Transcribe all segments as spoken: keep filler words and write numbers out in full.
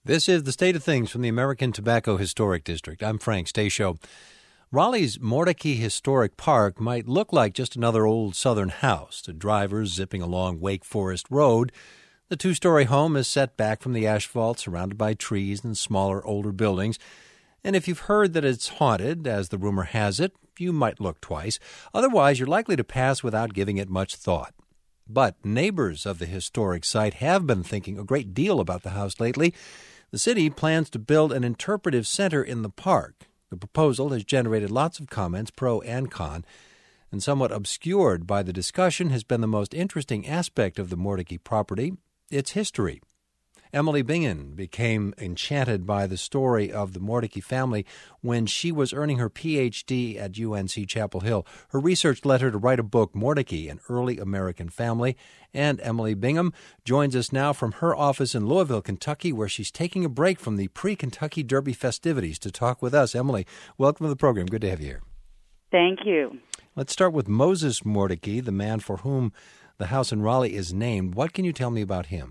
This is The State of Things from the American Tobacco Historic District. I'm Frank Stasio. Raleigh's Mordecai Historic Park might look like just another old southern house to drivers zipping along Wake Forest Road. The two-story home is set back from the asphalt, surrounded by trees and smaller, older buildings. And if you've heard that it's haunted, as the rumor has it, you might look twice. Otherwise, you're likely to pass without giving it much thought. But neighbors of the historic site have been thinking a great deal about the house lately. The city plans to build an interpretive center in the park. The proposal has generated lots of comments, pro and con, and somewhat obscured by the discussion has been the most interesting aspect of the Mordecai property, its history. Emily Bingham became enchanted by the story of the Mordecai family when she was earning her P H D at U N C Chapel Hill. Her research led her to write a book, Mordecai, An Early American Family. And Emily Bingham joins us now from her office in Louisville, Kentucky, where she's taking a break from the pre-Kentucky Derby festivities to talk with us. Emily, welcome to the program. Good to have you here. Thank you. Let's start with Moses Mordecai, the man for whom the house in Raleigh is named. What can you tell me about him?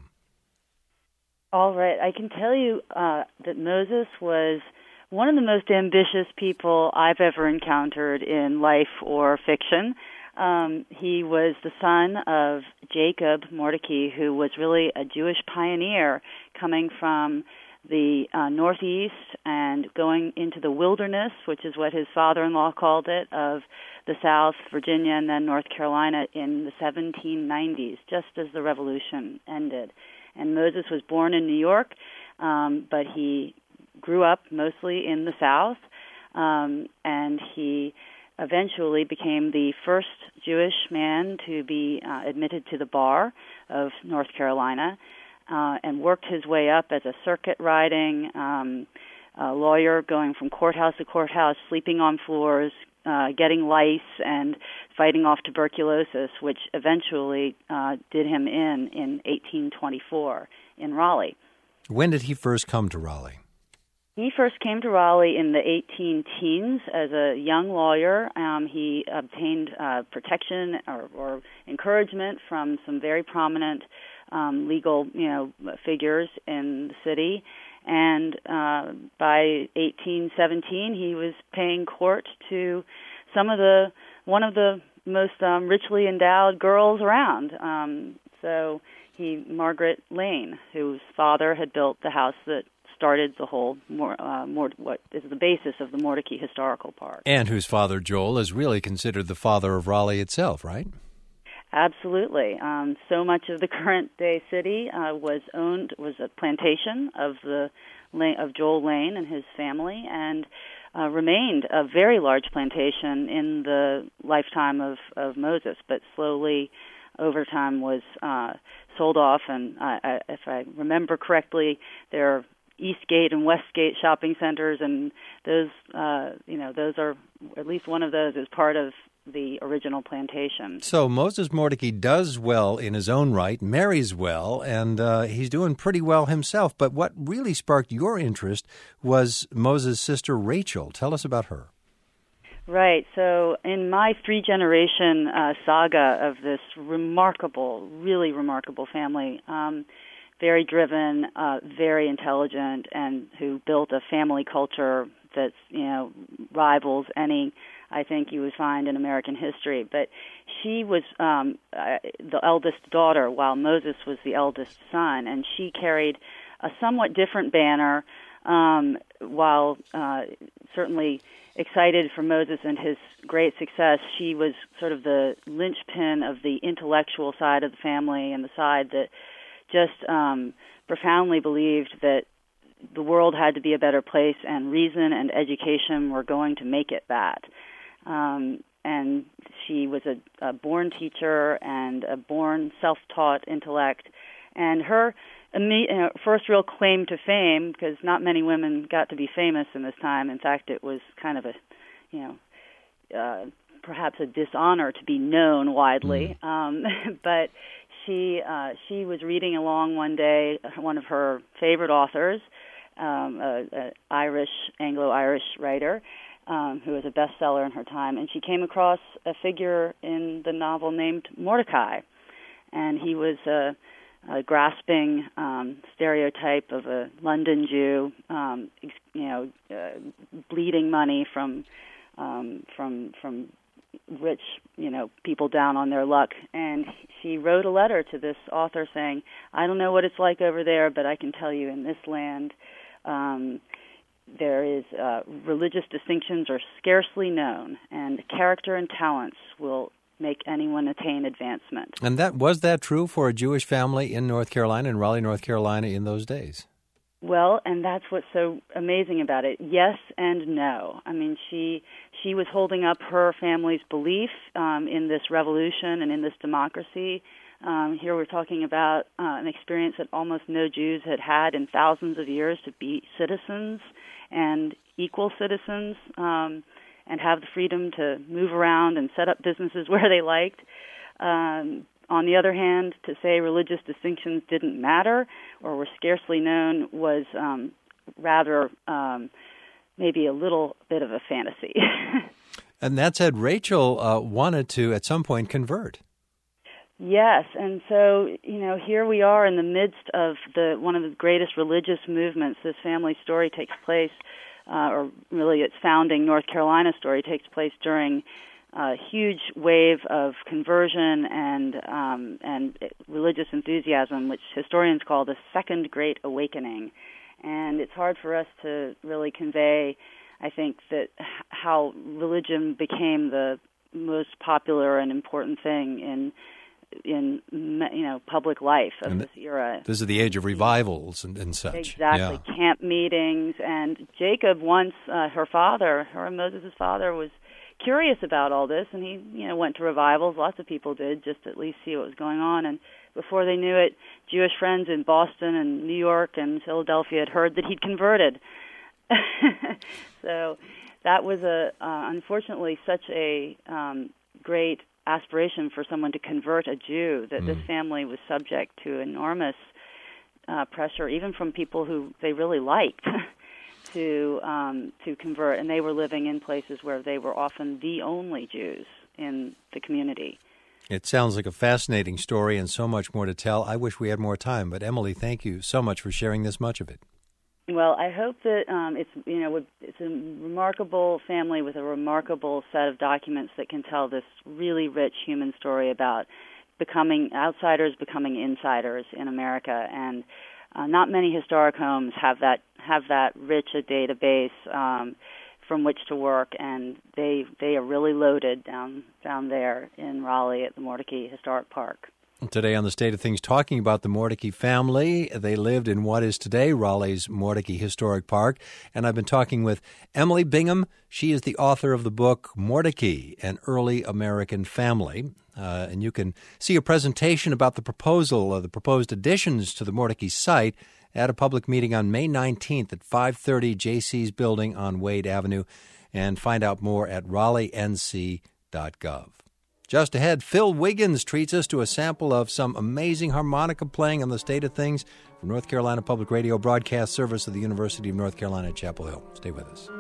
All right. I can tell you uh, that Moses was one of the most ambitious people I've ever encountered in life or fiction. Um, he was the son of Jacob Mordecai, who was really a Jewish pioneer coming from the uh, Northeast and going into the wilderness, which is what his father-in-law called it, of the South, Virginia, and then North Carolina in the seventeen nineties, just as the Revolution ended. And Moses was born in New York, um, but he grew up mostly in the South, um, and he eventually became the first Jewish man to be uh, admitted to the bar of North Carolina, uh, and worked his way up as a circuit riding um, uh, lawyer, going from courthouse to courthouse, sleeping on floors, uh, getting lice, and fighting off tuberculosis, which eventually uh, did him in in eighteen twenty-four in Raleigh. When did he first come to Raleigh? He first came to Raleigh in the eighteen teens as a young lawyer. Um, he obtained uh, protection or, or encouragement from some very prominent um, legal, you know, figures in the city. And uh, by eighteen seventeen, he was paying court to some of the one of the most um, richly endowed girls around. Um, so he, Margaret Lane, whose father had built the house that started the whole, uh, more, what is the basis of the Mordecai Historical Park. And whose father, Joel, is really considered the father of Raleigh itself, right? Absolutely. Um, so much of the current-day city uh, was owned, was a plantation of the of Joel Lane and his family, and uh, remained a very large plantation in the lifetime of, of Moses, but slowly over time was uh, sold off. And I, I, if I remember correctly, there are Eastgate and Westgate shopping centers, and those, uh, you know, those are, at least one of those is part of the original plantation. So Moses Mordecai does well in his own right, marries well, and uh, he's doing pretty well himself. But what really sparked your interest was Moses' sister Rachel. Tell us about her. Right. So in my three-generation uh, saga of this remarkable, really remarkable family, um, very driven, uh, very intelligent, and who built a family culture that's, you know, rivals any, I think, you would find in American history. But she was um, uh, the eldest daughter, while Moses was the eldest son, and she carried a somewhat different banner, um, while uh, certainly excited for Moses and his great success. She was sort of the linchpin of the intellectual side of the family, and the side that just um, profoundly believed that the world had to be a better place, and reason and education were going to make it that. Um, and she was a, a born teacher and a born self-taught intellect. And her imme- uh, first real claim to fame, because not many women got to be famous in this time. In fact, it was kind of a, you know, uh, perhaps a dishonor to be known widely. Mm. Um, but she uh, she was reading along one day, one of her favorite authors, um, a, a Irish, Anglo-Irish writer, um, who was a bestseller in her time, and she came across a figure in the novel named Mordecai, and he was a a grasping um, stereotype of a London Jew, um, you know, uh, bleeding money from um, from from rich, you know, people down on their luck. And she wrote a letter to this author saying, "I don't know what it's like over there, but I can tell you in this land, um, there is uh, religious distinctions are scarcely known, and character and talents will make anyone attain advancement." And that was that true for a Jewish family in North Carolina, in Raleigh, North Carolina, in those days? Well, and that's what's so amazing about it. Yes and no. I mean, she she was holding up her family's belief um, in this revolution and in this democracy. Um, here we're talking about uh, an experience that almost no Jews had had in thousands of years, to be citizens and equal citizens, um, and have the freedom to move around and set up businesses where they liked. Um, on the other hand, to say religious distinctions didn't matter or were scarcely known was um, rather um, maybe a little bit of a fantasy. And that said, Rachel uh, wanted to, at some point, convert. Yes, and so, you know, here we are in the midst of the one of the greatest religious movements. This family story takes place, uh, or really its founding North Carolina story takes place during a huge wave of conversion and um, and religious enthusiasm, which historians call the Second Great Awakening. And it's hard for us to really convey, I think, that how religion became the most popular and important thing in in you know public life of and this era. This is the age of revivals and, and such. Exactly, yeah. Camp meetings. And Jacob once, uh, her father, her and Moses' father, was curious about all this, and he you know went to revivals. Lots of people did, just to at least see what was going on. And before they knew it, Jewish friends in Boston and New York and Philadelphia had heard that he'd converted. So that was a uh, unfortunately such a um, great aspiration for someone to convert a Jew that mm. this family was subject to enormous uh, pressure, even from people who they really liked, to um, to convert, and they were living in places where they were often the only Jews in the community. It sounds like a fascinating story and so much more to tell. I wish we had more time, but Emily, thank you so much for sharing this much of it. Well, I hope that um, it's you know it's a remarkable family with a remarkable set of documents that can tell this really rich human story about becoming outsiders, becoming insiders in America, and uh, not many historic homes have that have that rich a database um, from which to work, and they they are really loaded down down there in Raleigh at the Mordecai Historic Park. Today on The State of Things, talking about the Mordecai family. They lived in what is today Raleigh's Mordecai Historic Park. And I've been talking with Emily Bingham. She is the author of the book Mordecai, An Early American Family. Uh, and you can see a presentation about the proposal, uh, the proposed additions to the Mordecai site at a public meeting on May nineteenth at five thirty J C's building on Wade Avenue. And find out more at raleigh n c dot gov. Just ahead, Phil Wiggins treats us to a sample of some amazing harmonica playing on The State of Things from North Carolina Public Radio broadcast service of the University of North Carolina at Chapel Hill. Stay with us.